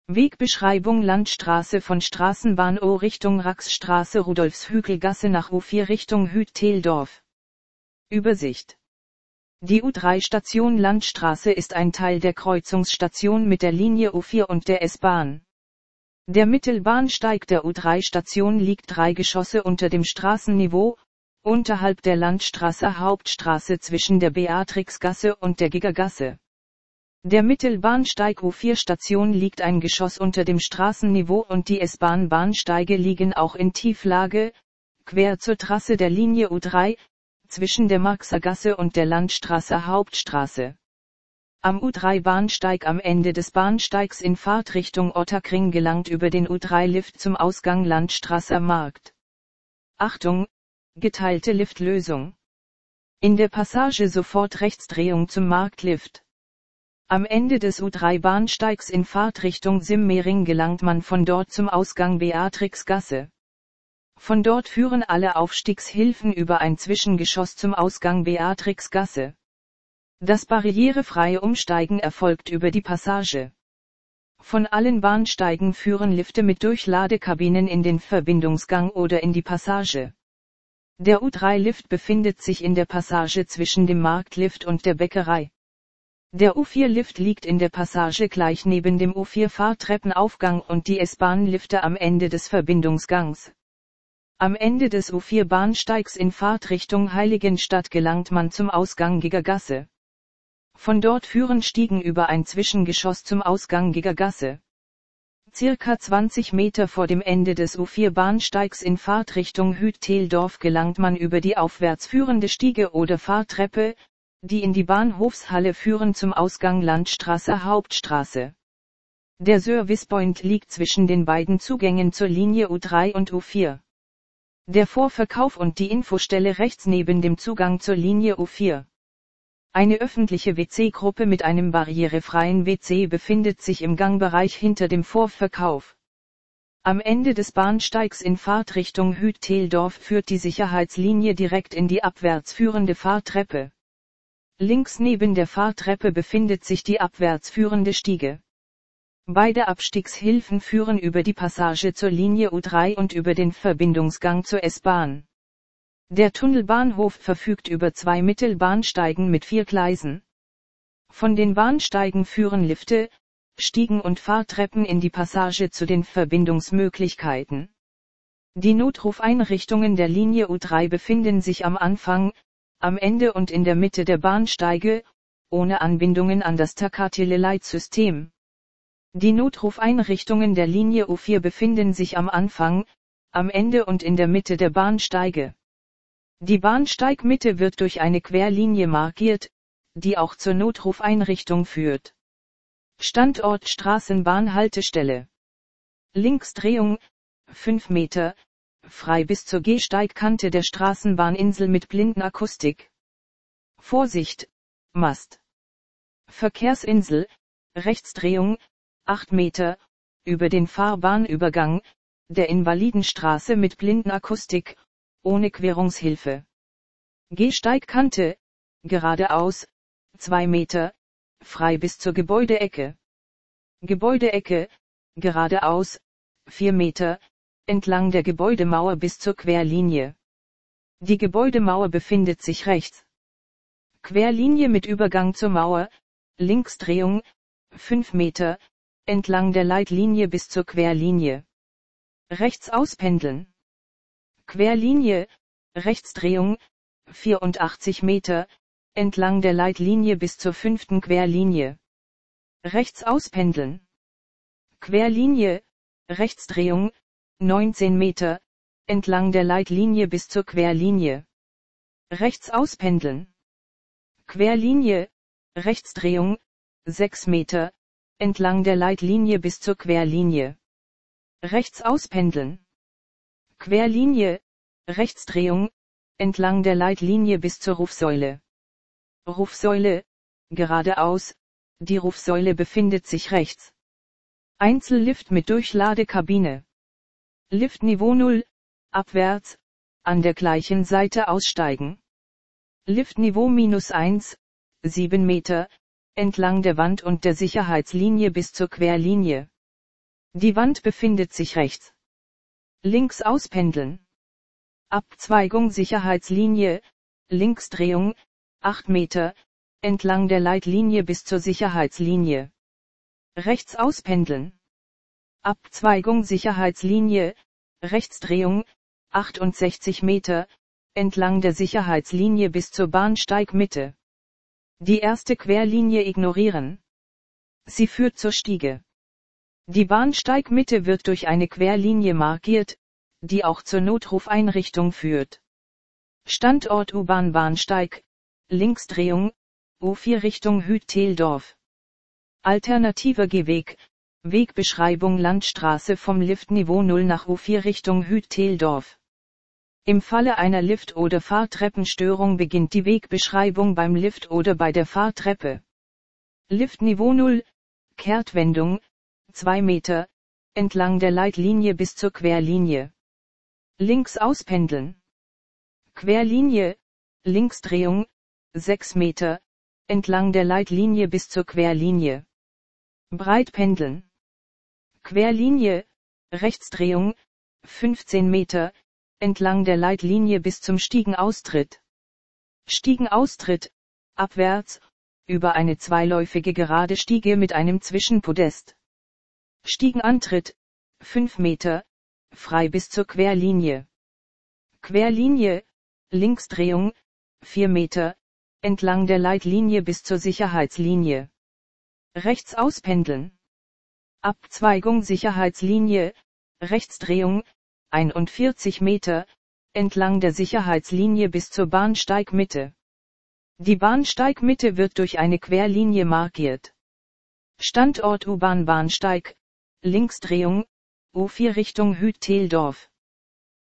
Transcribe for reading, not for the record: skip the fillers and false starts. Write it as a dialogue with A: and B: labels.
A: Wegbeschreibung: Landstraße von Straßenbahn O Richtung Raxstraße Rudolfshügelgasse nach U4 Richtung Hüt-Theldorf. Übersicht. Die U3-Station Landstraße ist ein Teil der Kreuzungsstation mit der Linie U4 und der S-Bahn. Der Mittelbahnsteig der U3-Station liegt 3 Geschosse unter dem Straßenniveau, unterhalb der Landstraße Hauptstraße zwischen der Beatrixgasse und der Gigergasse. Der Mittelbahnsteig U4-Station liegt ein Geschoss unter dem Straßenniveau und die S-Bahn-Bahnsteige liegen auch in Tieflage, quer zur Trasse der Linie U3, zwischen der Marxergasse und der Landstraße Hauptstraße. Am U3-Bahnsteig am Ende des Bahnsteigs in Fahrtrichtung Ottakring gelangt über den U3-Lift zum Ausgang Landstraße Markt. Achtung! Geteilte Liftlösung. In der Passage sofort Rechtsdrehung zum Marktlift. Am Ende des U3-Bahnsteigs in Fahrtrichtung Simmering gelangt man von dort zum Ausgang Beatrixgasse. Von dort führen alle Aufstiegshilfen über ein Zwischengeschoss zum Ausgang Beatrixgasse. Das barrierefreie Umsteigen erfolgt über die Passage. Von allen Bahnsteigen führen Lifte mit Durchladekabinen in den Verbindungsgang oder in die Passage. Der U3-Lift befindet sich in der Passage zwischen dem Marktlift und der Bäckerei. Der U4-Lift liegt in der Passage gleich neben dem U4-Fahrtreppenaufgang und die S-Bahn-Lifte am Ende des Verbindungsgangs. Am Ende des U4-Bahnsteigs in Fahrtrichtung Heiligenstadt gelangt man zum Ausgang Gigergasse. Von dort führen Stiegen über ein Zwischengeschoss zum Ausgang Gigergasse. Circa 20 Meter vor dem Ende des U4-Bahnsteigs in Fahrtrichtung Hüt-Theldorf gelangt man über die aufwärts führende Stiege oder Fahrtreppe, die in die Bahnhofshalle führen zum Ausgang Landstraße Hauptstraße. Der Servicepoint liegt zwischen den beiden Zugängen zur Linie U3 und U4. Der Vorverkauf und die Infostelle rechts neben dem Zugang zur Linie U4. Eine öffentliche WC-Gruppe mit einem barrierefreien WC befindet sich im Gangbereich hinter dem Vorverkauf. Am Ende des Bahnsteigs in Fahrtrichtung Hüt-Theldorf führt die Sicherheitslinie direkt in die abwärts führende Fahrtreppe. Links neben der Fahrtreppe befindet sich die abwärts führende Stiege. Beide Abstiegshilfen führen über die Passage zur Linie U3 und über den Verbindungsgang zur S-Bahn. Der Tunnelbahnhof verfügt über 2 Mittelbahnsteigen mit 4 Gleisen. Von den Bahnsteigen führen Lifte, Stiegen und Fahrtreppen in die Passage zu den Verbindungsmöglichkeiten. Die Notrufeinrichtungen der Linie U3 befinden sich am Anfang, am Ende und in der Mitte der Bahnsteige, ohne Anbindungen an das Takateleleitsystem. Die Notrufeinrichtungen der Linie U4 befinden sich am Anfang, am Ende und in der Mitte der Bahnsteige. Die Bahnsteigmitte wird durch eine Querlinie markiert, die auch zur Notrufeinrichtung führt. Standort Straßenbahnhaltestelle. Linksdrehung, 5 Meter, frei bis zur Gehsteigkante der Straßenbahninsel mit Blindenakustik. Vorsicht, Mast. Verkehrsinsel, Rechtsdrehung, 8 Meter, über den Fahrbahnübergang, der Invalidenstraße mit Blindenakustik, ohne Querungshilfe. Gehsteigkante, geradeaus, 2 Meter, frei bis zur Gebäudeecke. Gebäudeecke, geradeaus, 4 Meter, entlang der Gebäudemauer bis zur Querlinie. Die Gebäudemauer befindet sich rechts. Querlinie mit Übergang zur Mauer, Linksdrehung, 5 Meter, entlang der Leitlinie bis zur Querlinie. Rechts auspendeln. Querlinie, Rechtsdrehung, 84 Meter, entlang der Leitlinie bis zur 5. Querlinie. Rechts auspendeln. Querlinie, Rechtsdrehung, 19 Meter, entlang der Leitlinie bis zur Querlinie. Rechts auspendeln. Querlinie, Rechtsdrehung, 6 Meter, entlang der Leitlinie bis zur Querlinie. Rechts auspendeln. Querlinie, Rechtsdrehung, entlang der Leitlinie bis zur Rufsäule. Rufsäule, geradeaus, die Rufsäule befindet sich rechts. Einzellift mit Durchladekabine. Liftniveau 0, abwärts, an der gleichen Seite aussteigen. Liftniveau -1, 7 Meter, entlang der Wand und der Sicherheitslinie bis zur Querlinie. Die Wand befindet sich rechts. Links auspendeln. Abzweigung Sicherheitslinie, Linksdrehung, 8 Meter, entlang der Leitlinie bis zur Sicherheitslinie. Rechts auspendeln. Abzweigung Sicherheitslinie, Rechtsdrehung, 68 Meter, entlang der Sicherheitslinie bis zur Bahnsteigmitte. Die erste Querlinie ignorieren. Sie führt zur Stiege. Die Bahnsteigmitte wird durch eine Querlinie markiert, die auch zur Notrufeinrichtung führt. Standort U-Bahn-Bahnsteig, Linksdrehung, U4 Richtung Hüt-Theldorf. Alternativer Gehweg, Wegbeschreibung Landstraße vom Liftniveau 0 nach U4 Richtung Hüt-Theldorf. Im Falle einer Lift- oder Fahrtreppenstörung beginnt die Wegbeschreibung beim Lift oder bei der Fahrtreppe. Liftniveau 0, Kehrtwendung, 2 Meter, entlang der Leitlinie bis zur Querlinie. Links auspendeln. Querlinie, Linksdrehung, 6 Meter, entlang der Leitlinie bis zur Querlinie. Breitpendeln. Querlinie, Rechtsdrehung, 15 Meter, entlang der Leitlinie bis zum Stiegenaustritt. Stiegenaustritt, abwärts, über eine zweiläufige gerade Stiege mit einem Zwischenpodest. Stiegenantritt, 5 Meter, frei bis zur Querlinie. Querlinie, Linksdrehung, 4 Meter, entlang der Leitlinie bis zur Sicherheitslinie. Rechts auspendeln. Abzweigung Sicherheitslinie, Rechtsdrehung, 41 Meter, entlang der Sicherheitslinie bis zur Bahnsteigmitte. Die Bahnsteigmitte wird durch eine Querlinie markiert. Standort U-Bahn-Bahnsteig, Linksdrehung, U4 Richtung Hüt-Theldorf.